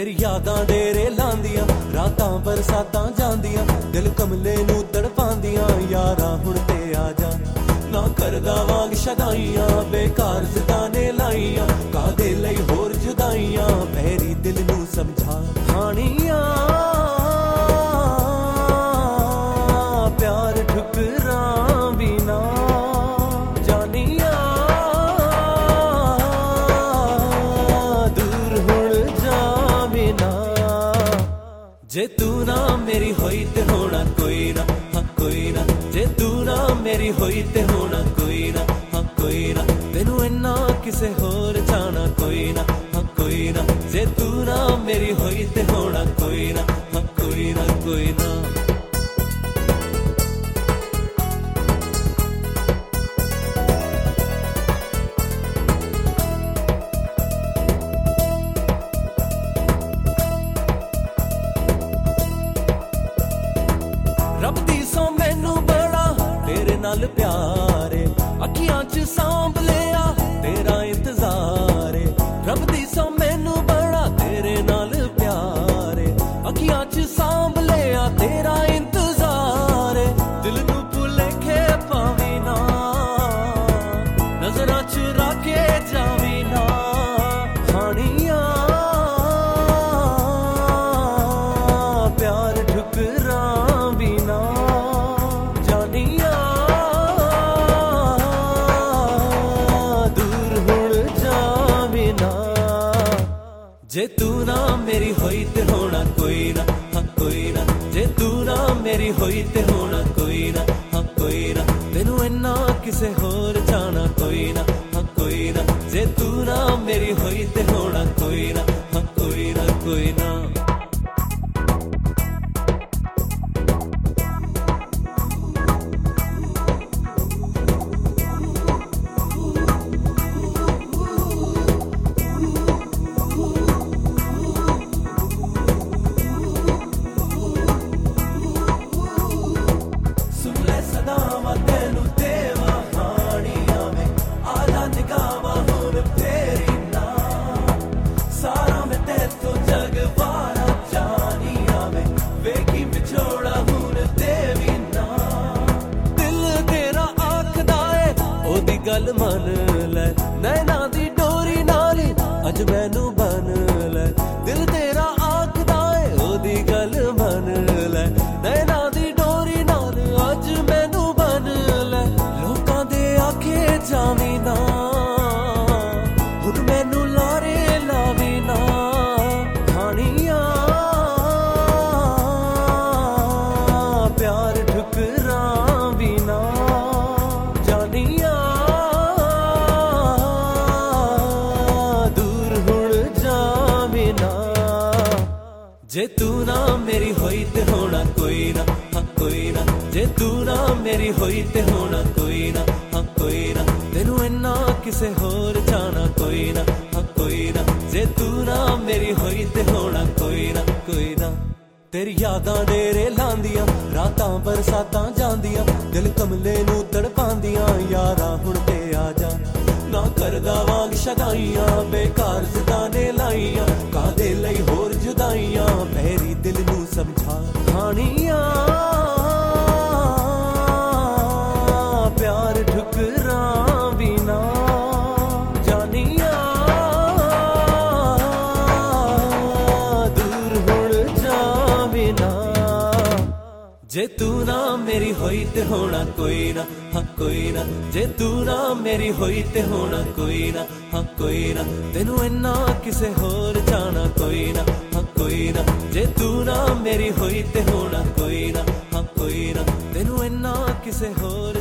तेरी यादां डेरे लांदियां रातां बरसातां जांदियां दिल कमले नू तड़पांदियां यारा हुण ते आ जा ना करदा वांग शदाइयां बेकार जदाने लाइयां कादे लई होर जुदाइयां पैरी दिल नू समझा हानियां प्यार ठुकरां भी ना जानियां दूर हुण जावे ना जे तू ना मेरी होई ते होना कोई ना हाँ कोई ना जे तू ना मेरी होई ते होना कोई ना हाँ कोई ना तेनू इन्ना किसे होर जाना कोई ना हाँ कोई ना जे तू ना मेरी होई ते होना कोई ना हाँ कोई ना कोई ना रब दी सौ मैनू बड़ा तेरे नाल प्यार अखियां च सांभ लिया तेरा इंतजार रब दी सौ मैनू बड़ा तेरे नाल प्यार अखियां च सांभ लिया तेरा इंतजार दिल नू भुलेखे पावी ना नजरां च रखे जावी ना हानियां प्यार ठुकरां भी ना जानियां दूर हुण जावे ना जे तू ना मेरी होई ते होना कोई ना हाँ कोई ना जे तू ना मेरी होई ते होना कोई ना हाँ कोई ना तेनू इन्ना किसे होर जाना कोई ना हाँ कोई ना जे तू ना मेरी होई ते होना कोई ना हाँ कोई ना कोई ना गल मन ले नैना दी डोरी नाल अज मैनू बन ले दिल तेरा आखदा है ओदी गल मन ले नैना दी डोरी नाल अज मैनू बन ले लोकां दे आखे जावी ना हुण मैनू लारे लावी ना हानियां प्यार ठुकरां भी ना जानियां जे तू ना मेरी होई ते होना कोई ना हाँ कोई ना जे तू ना मेरी होई ते होना कोई ना हाँ कोई ना तेनू इन्ना किसे होर जाना कोई ना हाँ कोई ना जे तू ना मेरी होई ते होना कोई ना कोई ना तेरी यादां डेरे लांदियां रातां बरसातां जांदियां दिल कमले नू तड़पांदियां यारा हुण ते आ जा ना करदा वांग शदाइयां बेकार जदाने लाइयां कादे लई होर जुदाइयां पैरी दिल नू समझा हानियां प्यार ठुकरां भी ना जानियां दूर हुण जावे ना जे तू ना मेरी होई ते होना कोई ना हाँ कोई ना जे तू ना मेरी होई ते होना कोई ना हाँ कोई ना तेनू इन्ना किसे होर जाना कोई ना हाँ कोई ना जे तू ना मेरी होई ते होना कोई ना हाँ कोई ना तेनू इन्ना किसे होर